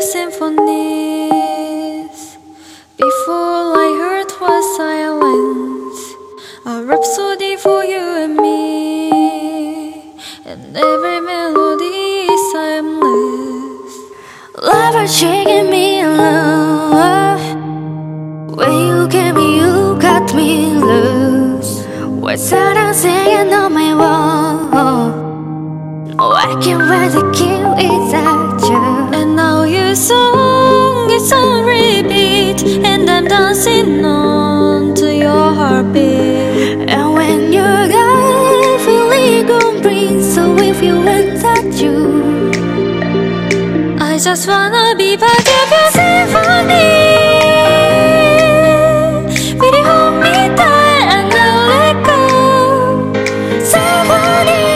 symphonies. Before I heard was silence, a rhapsody for you and me, and every melody is timeless. Lover shaking me in love. When you came, you got me loose. What's that I'm saying on my wall? No, I can't wait to kill without you. And now your song is on repeat, and I'm dancing on to your heartbeat. And when you're gone, feeling gon' breathe. So if you want touch you, I just wanna be part of your symphony. Will you hold me tight and not let go? Symphony.